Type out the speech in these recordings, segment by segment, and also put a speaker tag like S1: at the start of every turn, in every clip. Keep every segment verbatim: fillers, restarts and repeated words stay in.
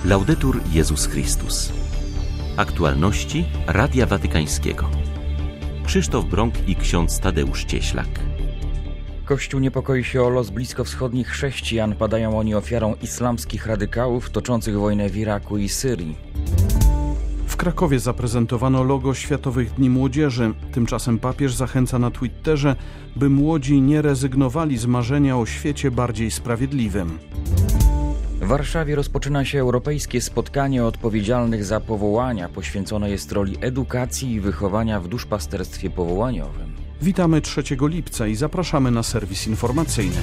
S1: Laudetur Jezus Chrystus. Aktualności Radia Watykańskiego. Krzysztof Brąk i ksiądz Tadeusz Cieślak.
S2: Kościół niepokoi się o los bliskowschodnich chrześcijan. Padają oni ofiarą islamskich radykałów toczących wojnę w Iraku i Syrii.
S3: W Krakowie zaprezentowano logo Światowych Dni Młodzieży. Tymczasem papież zachęca na Twitterze, by młodzi nie rezygnowali z marzenia o świecie bardziej sprawiedliwym.
S2: W Warszawie rozpoczyna się europejskie spotkanie odpowiedzialnych za powołania. Poświęcone jest roli edukacji i wychowania w duszpasterstwie powołaniowym.
S3: Witamy trzeciego lipca i zapraszamy na serwis informacyjny.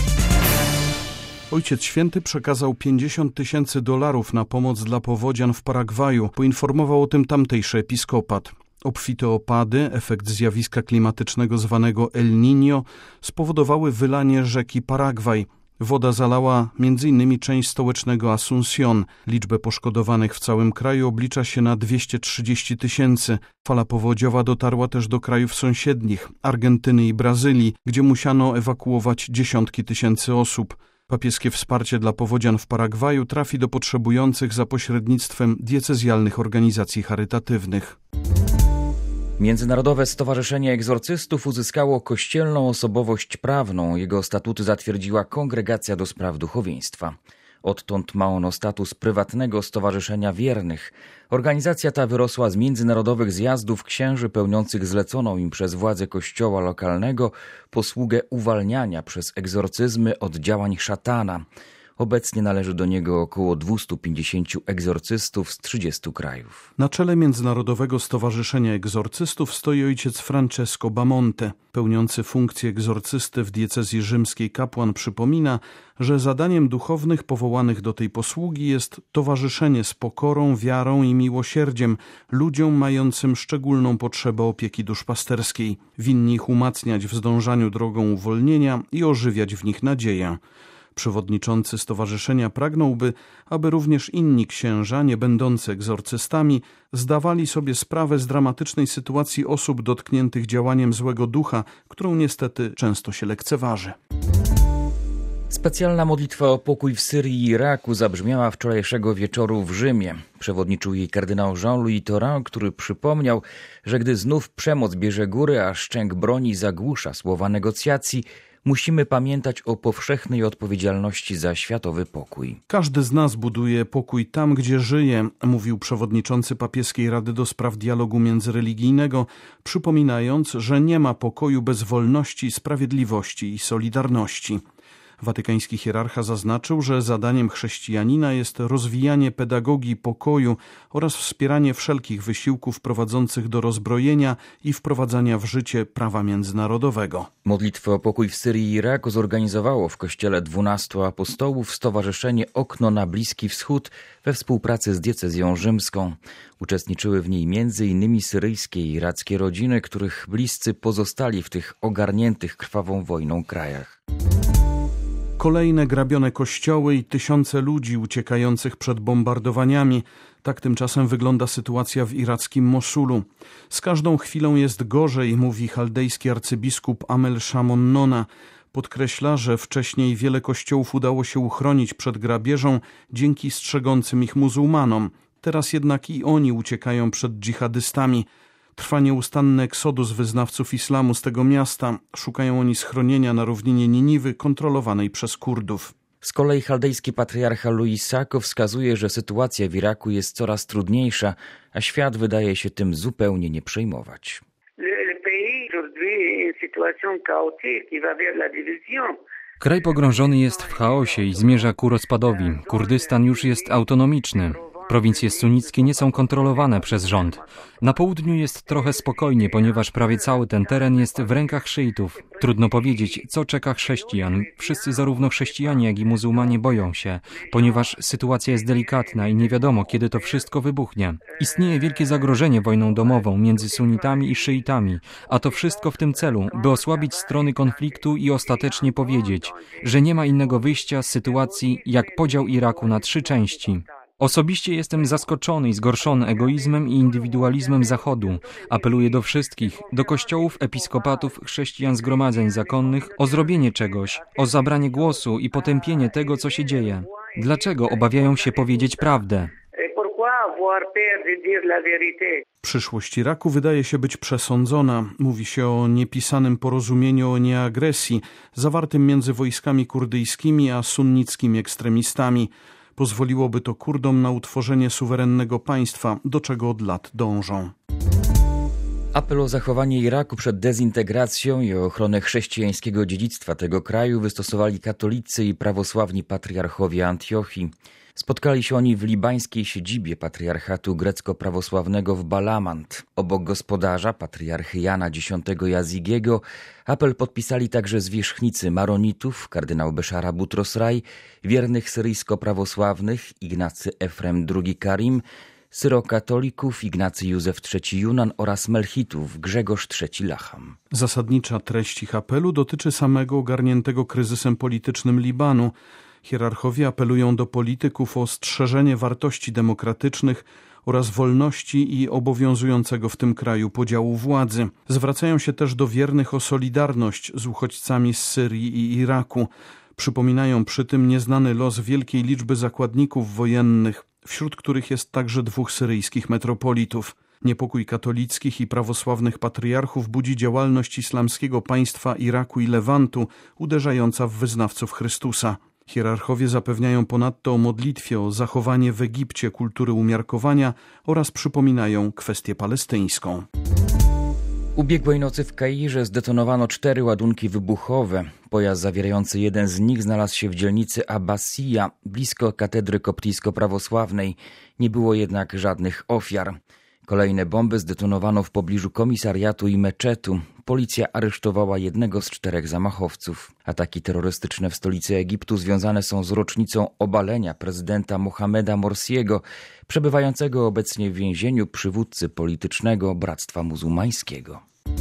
S3: Ojciec Święty przekazał pięćdziesiąt tysięcy dolarów na pomoc dla powodzian w Paragwaju. Poinformował o tym tamtejszy episkopat. Obfite opady, efekt zjawiska klimatycznego zwanego El Niño, spowodowały wylanie rzeki Paragwaj. Woda zalała między innymi część stołecznego Asunción. Liczbę poszkodowanych w całym kraju oblicza się na dwieście trzydzieści tysięcy. Fala powodziowa dotarła też do krajów sąsiednich, Argentyny i Brazylii, gdzie musiano ewakuować dziesiątki tysięcy osób. Papieskie wsparcie dla powodzian w Paragwaju trafi do potrzebujących za pośrednictwem diecezjalnych organizacji charytatywnych.
S2: Międzynarodowe Stowarzyszenie Egzorcystów uzyskało kościelną osobowość prawną. Jego statuty zatwierdziła Kongregacja do Spraw Duchowieństwa. Odtąd ma ono status prywatnego stowarzyszenia wiernych. Organizacja ta wyrosła z międzynarodowych zjazdów księży pełniących zleconą im przez władze kościoła lokalnego posługę uwalniania przez egzorcyzmy od działań szatana. Obecnie należy do niego około dwieście pięćdziesiąt egzorcystów z trzydziestu krajów.
S3: Na czele Międzynarodowego Stowarzyszenia Egzorcystów stoi ojciec Francesco Bamonte. Pełniący funkcję egzorcysty w diecezji rzymskiej kapłan przypomina, że zadaniem duchownych powołanych do tej posługi jest towarzyszenie z pokorą, wiarą i miłosierdziem ludziom mającym szczególną potrzebę opieki duszpasterskiej. Winni ich umacniać w zdążaniu drogą uwolnienia i ożywiać w nich nadzieję. Przewodniczący stowarzyszenia pragnąłby, aby również inni księża, nie będący egzorcystami, zdawali sobie sprawę z dramatycznej sytuacji osób dotkniętych działaniem złego ducha, którą niestety często się lekceważy.
S2: Specjalna modlitwa o pokój w Syrii i Iraku zabrzmiała wczorajszego wieczoru w Rzymie. Przewodniczył jej kardynał Jean-Louis Taurin, który przypomniał, że gdy znów przemoc bierze góry, a szczęk broni zagłusza słowa negocjacji, musimy pamiętać o powszechnej odpowiedzialności za światowy pokój.
S3: Każdy z nas buduje pokój tam, gdzie żyje, mówił przewodniczący Papieskiej Rady do Spraw Dialogu Międzyreligijnego, przypominając, że nie ma pokoju bez wolności, sprawiedliwości i solidarności. Watykański hierarcha zaznaczył, że zadaniem chrześcijanina jest rozwijanie pedagogii pokoju oraz wspieranie wszelkich wysiłków prowadzących do rozbrojenia i wprowadzania w życie prawa międzynarodowego.
S2: Modlitwę o pokój w Syrii i Iraku zorganizowało w kościele dwunastu apostołów Stowarzyszenie Okno na Bliski Wschód we współpracy z diecezją rzymską. Uczestniczyły w niej między innymi syryjskie i irackie rodziny, których bliscy pozostali w tych ogarniętych krwawą wojną krajach.
S3: Kolejne grabione kościoły i tysiące ludzi uciekających przed bombardowaniami. Tak tymczasem wygląda sytuacja w irackim Mosulu. Z każdą chwilą jest gorzej, mówi chaldejski arcybiskup Amel Shamon Nona. Podkreśla, że wcześniej wiele kościołów udało się uchronić przed grabieżą dzięki strzegącym ich muzułmanom. Teraz jednak i oni uciekają przed dżihadystami. Trwa nieustanny eksodus wyznawców islamu z tego miasta. Szukają oni schronienia na równinie Niniwy kontrolowanej przez Kurdów.
S2: Z kolei chaldejski patriarcha Louis Sako wskazuje, że sytuacja w Iraku jest coraz trudniejsza, a świat wydaje się tym zupełnie nie przejmować.
S4: Kraj pogrążony jest w chaosie i zmierza ku rozpadowi. Kurdystan już jest autonomiczny. Prowincje sunnickie nie są kontrolowane przez rząd. Na południu jest trochę spokojnie, ponieważ prawie cały ten teren jest w rękach szyitów. Trudno powiedzieć, co czeka chrześcijan. Wszyscy, zarówno chrześcijanie, jak i muzułmanie, boją się, ponieważ sytuacja jest delikatna i nie wiadomo, kiedy to wszystko wybuchnie. Istnieje wielkie zagrożenie wojną domową między sunnitami i szyitami, a to wszystko w tym celu, by osłabić strony konfliktu i ostatecznie powiedzieć, że nie ma innego wyjścia z sytuacji jak podział Iraku na trzy części. Osobiście jestem zaskoczony i zgorszony egoizmem i indywidualizmem Zachodu. Apeluję do wszystkich, do kościołów, episkopatów, chrześcijan, zgromadzeń zakonnych o zrobienie czegoś, o zabranie głosu i potępienie tego, co się dzieje. Dlaczego obawiają się powiedzieć prawdę?
S3: Przyszłość Iraku wydaje się być przesądzona. Mówi się o niepisanym porozumieniu o nieagresji, zawartym między wojskami kurdyjskimi a sunnickimi ekstremistami. Pozwoliłoby to Kurdom na utworzenie suwerennego państwa, do czego od lat dążą.
S2: Apel o zachowanie Iraku przed dezintegracją i o ochronę chrześcijańskiego dziedzictwa tego kraju wystosowali katolicy i prawosławni patriarchowie Antiochii. Spotkali się oni w libańskiej siedzibie patriarchatu grecko-prawosławnego w Balamant. Obok gospodarza, patriarchy Jana X Jazigiego, apel podpisali także zwierzchnicy maronitów, kardynał Beszara Butrosraj, wiernych syryjsko-prawosławnych, Ignacy Efrem drugi Karim, syrokatolików Ignacy Józef trzeci Junan oraz melchitów Grzegorz trzeci Lacham.
S3: Zasadnicza treść ich apelu dotyczy samego ogarniętego kryzysem politycznym Libanu. Hierarchowie apelują do polityków o strzeżenie wartości demokratycznych oraz wolności i obowiązującego w tym kraju podziału władzy. Zwracają się też do wiernych o solidarność z uchodźcami z Syrii i Iraku. Przypominają przy tym nieznany los wielkiej liczby zakładników wojennych, wśród których jest także dwóch syryjskich metropolitów. Niepokój katolickich i prawosławnych patriarchów budzi działalność Islamskiego Państwa Iraku i Lewantu, uderzająca w wyznawców Chrystusa. Hierarchowie zapewniają ponadto o modlitwie o zachowanie w Egipcie kultury umiarkowania oraz przypominają kwestię palestyńską.
S2: Ubiegłej nocy w Kairze zdetonowano cztery ładunki wybuchowe. Pojazd zawierający jeden z nich znalazł się w dzielnicy Abbasija, blisko katedry koptyjsko-prawosławnej. Nie było jednak żadnych ofiar. Kolejne bomby zdetonowano w pobliżu komisariatu i meczetu. Policja aresztowała jednego z czterech zamachowców. Ataki terrorystyczne w stolicy Egiptu związane są z rocznicą obalenia prezydenta Mohameda Morsiego, przebywającego obecnie w więzieniu przywódcy politycznego Bractwa Muzułmańskiego.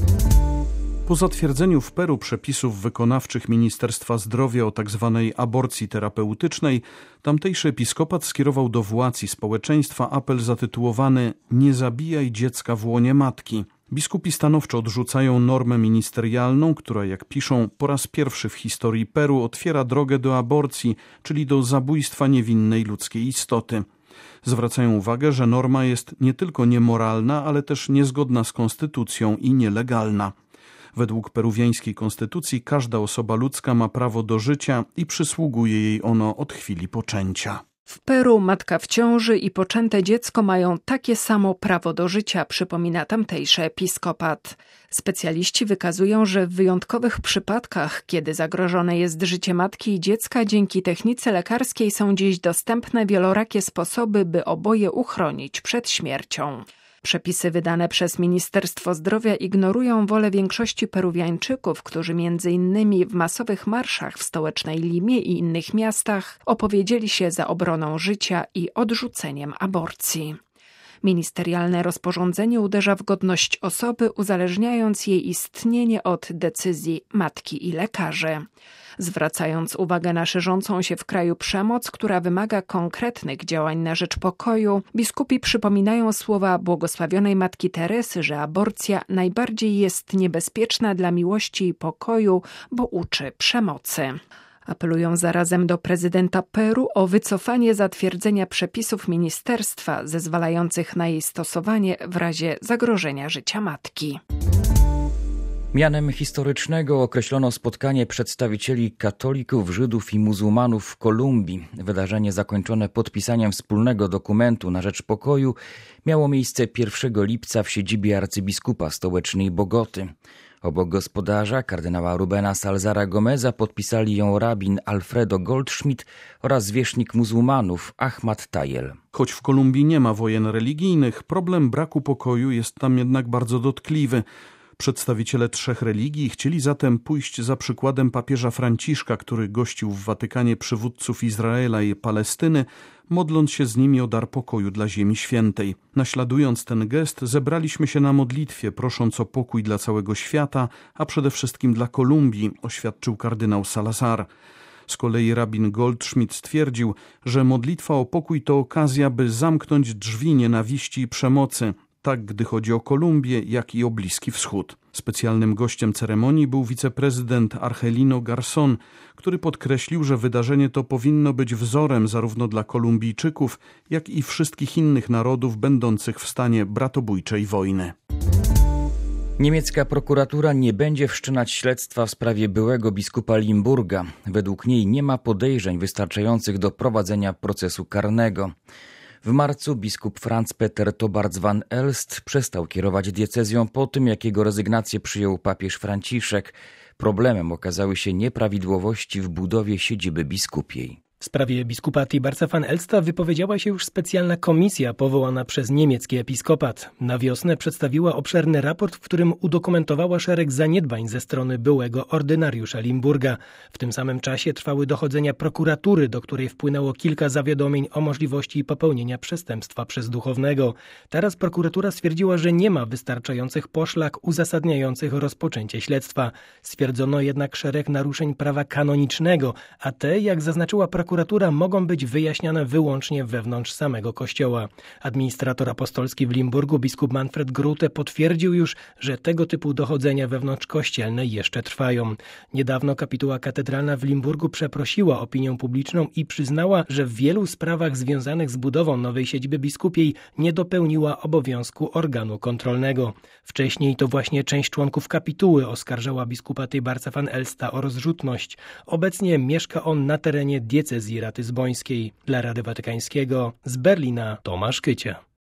S3: Po zatwierdzeniu w Peru przepisów wykonawczych Ministerstwa Zdrowia o tzw. aborcji terapeutycznej, tamtejszy episkopat skierował do władz i społeczeństwa apel zatytułowany „Nie zabijaj dziecka w łonie matki”. Biskupi stanowczo odrzucają normę ministerialną, która, jak piszą, po raz pierwszy w historii Peru otwiera drogę do aborcji, czyli do zabójstwa niewinnej ludzkiej istoty. Zwracają uwagę, że norma jest nie tylko niemoralna, ale też niezgodna z konstytucją i nielegalna. Według peruwiańskiej konstytucji każda osoba ludzka ma prawo do życia i przysługuje jej ono od chwili poczęcia.
S5: W Peru matka w ciąży i poczęte dziecko mają takie samo prawo do życia, przypomina tamtejszy episkopat. Specjaliści wykazują, że w wyjątkowych przypadkach, kiedy zagrożone jest życie matki i dziecka, dzięki technice lekarskiej są dziś dostępne wielorakie sposoby, by oboje uchronić przed śmiercią. Przepisy wydane przez Ministerstwo Zdrowia ignorują wolę większości Peruwiańczyków, którzy między innymi w masowych marszach w stołecznej Limie i innych miastach opowiedzieli się za obroną życia i odrzuceniem aborcji. Ministerialne rozporządzenie uderza w godność osoby, uzależniając jej istnienie od decyzji matki i lekarzy. Zwracając uwagę na szerzącą się w kraju przemoc, która wymaga konkretnych działań na rzecz pokoju, biskupi przypominają słowa błogosławionej Matki Teresy, że aborcja najbardziej jest niebezpieczna dla miłości i pokoju, bo uczy przemocy. Apelują zarazem do prezydenta Peru o wycofanie zatwierdzenia przepisów ministerstwa zezwalających na jej stosowanie w razie zagrożenia życia matki.
S2: Mianem historycznego określono spotkanie przedstawicieli katolików, Żydów i muzułmanów w Kolumbii. Wydarzenie zakończone podpisaniem wspólnego dokumentu na rzecz pokoju miało miejsce pierwszego lipca w siedzibie arcybiskupa stołecznej Bogoty. Obok gospodarza, kardynała Rubena Salzara Gomeza, podpisali ją rabin Alfredo Goldschmidt oraz zwierzchnik muzułmanów Ahmad Tayel.
S3: Choć w Kolumbii nie ma wojen religijnych, problem braku pokoju jest tam jednak bardzo dotkliwy. Przedstawiciele trzech religii chcieli zatem pójść za przykładem papieża Franciszka, który gościł w Watykanie przywódców Izraela i Palestyny, modląc się z nimi o dar pokoju dla Ziemi Świętej. Naśladując ten gest, zebraliśmy się na modlitwie, prosząc o pokój dla całego świata, a przede wszystkim dla Kolumbii, oświadczył kardynał Salazar. Z kolei rabin Goldschmidt stwierdził, że modlitwa o pokój to okazja, by zamknąć drzwi nienawiści i przemocy, tak gdy chodzi o Kolumbię, jak i o Bliski Wschód. Specjalnym gościem ceremonii był wiceprezydent Argelino Garzón, który podkreślił, że wydarzenie to powinno być wzorem zarówno dla Kolumbijczyków, jak i wszystkich innych narodów będących w stanie bratobójczej wojny.
S2: Niemiecka prokuratura nie będzie wszczynać śledztwa w sprawie byłego biskupa Limburga. Według niej nie ma podejrzeń wystarczających do prowadzenia procesu karnego. W marcu biskup Franz Peter Tobarz van Elst przestał kierować diecezją po tym, jak jego rezygnację przyjął papież Franciszek. Problemem okazały się nieprawidłowości w budowie siedziby biskupiej.
S6: W sprawie biskupa Tobarza van Elsta wypowiedziała się już specjalna komisja powołana przez niemiecki episkopat. Na wiosnę przedstawiła obszerny raport, w którym udokumentowała szereg zaniedbań ze strony byłego ordynariusza Limburga. W tym samym czasie trwały dochodzenia prokuratury, do której wpłynęło kilka zawiadomień o możliwości popełnienia przestępstwa przez duchownego. Teraz prokuratura stwierdziła, że nie ma wystarczających poszlak uzasadniających rozpoczęcie śledztwa. Stwierdzono jednak szereg naruszeń prawa kanonicznego, a te, jak zaznaczyła prokuratura, Prokuratura mogą być wyjaśniane wyłącznie wewnątrz samego kościoła. Administrator apostolski w Limburgu, biskup Manfred Grute, potwierdził już, że tego typu dochodzenia wewnątrzkościelne jeszcze trwają. Niedawno kapituła katedralna w Limburgu przeprosiła opinię publiczną i przyznała, że w wielu sprawach związanych z budową nowej siedziby biskupiej nie dopełniła obowiązku organu kontrolnego. Wcześniej to właśnie część członków kapituły oskarżała biskupa Tobarza van Elsta o rozrzutność. Obecnie mieszka on na terenie diecezji ratyzbońskiej. Dla Rady Watykańskiego z Berlina Tomasz Kycia.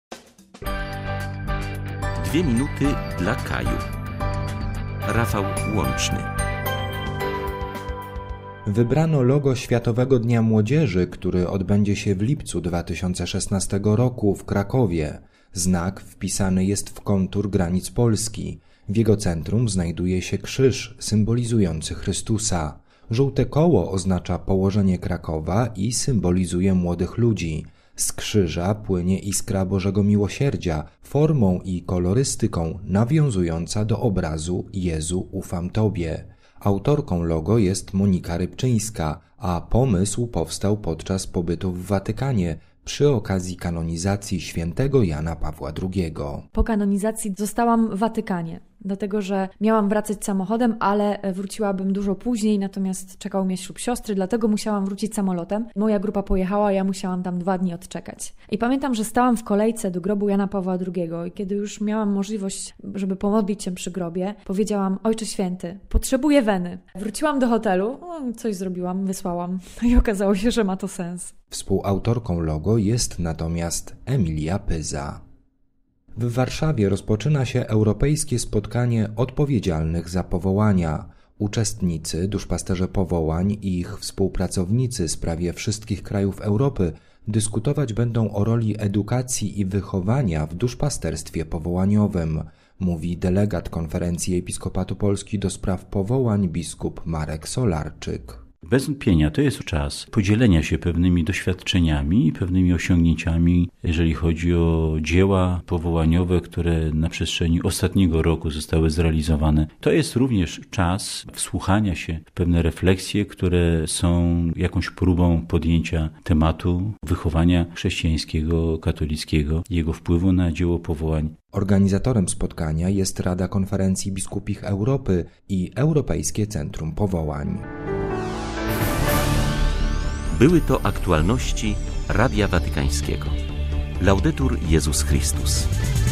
S1: Dwie minuty dla Kaju. Rafał Łączny.
S7: Wybrano logo Światowego Dnia Młodzieży, który odbędzie się w lipcu dwa tysiące szesnastego roku w Krakowie. Znak wpisany jest w kontur granic Polski. W jego centrum znajduje się krzyż symbolizujący Chrystusa. Żółte koło oznacza położenie Krakowa i symbolizuje młodych ludzi. Z krzyża płynie iskra Bożego Miłosierdzia, formą i kolorystyką nawiązująca do obrazu Jezu, ufam Tobie. Autorką logo jest Monika Rybczyńska, a pomysł powstał podczas pobytu w Watykanie przy okazji kanonizacji świętego Jana Pawła drugiego.
S8: Po kanonizacji zostałam w Watykanie, dlatego że miałam wracać samochodem, ale wróciłabym dużo później, natomiast czekał mnie ślub siostry, dlatego musiałam wrócić samolotem. Moja grupa pojechała, ja musiałam tam dwa dni odczekać. I pamiętam, że stałam w kolejce do grobu Jana Pawła drugiego i kiedy już miałam możliwość, żeby pomodlić się przy grobie, powiedziałam: Ojcze Święty, potrzebuję weny. Wróciłam do hotelu, no, coś zrobiłam, wysłałam i okazało się, że ma to sens.
S7: Współautorką logo jest natomiast Emilia Pyza. W Warszawie rozpoczyna się europejskie spotkanie odpowiedzialnych za powołania. Uczestnicy, duszpasterze powołań i ich współpracownicy z prawie wszystkich krajów Europy dyskutować będą o roli edukacji i wychowania w duszpasterstwie powołaniowym, mówi delegat Konferencji Episkopatu Polski do spraw powołań biskup Marek Solarczyk.
S9: Bez wątpienia to jest czas podzielenia się pewnymi doświadczeniami i pewnymi osiągnięciami, jeżeli chodzi o dzieła powołaniowe, które na przestrzeni ostatniego roku zostały zrealizowane. To jest również czas wsłuchania się w pewne refleksje, które są jakąś próbą podjęcia tematu wychowania chrześcijańskiego, katolickiego, jego wpływu na dzieło powołań.
S7: Organizatorem spotkania jest Rada Konferencji Biskupich Europy i Europejskie Centrum Powołań.
S1: Były to aktualności Radia Watykańskiego. Laudetur Jezus Chrystus.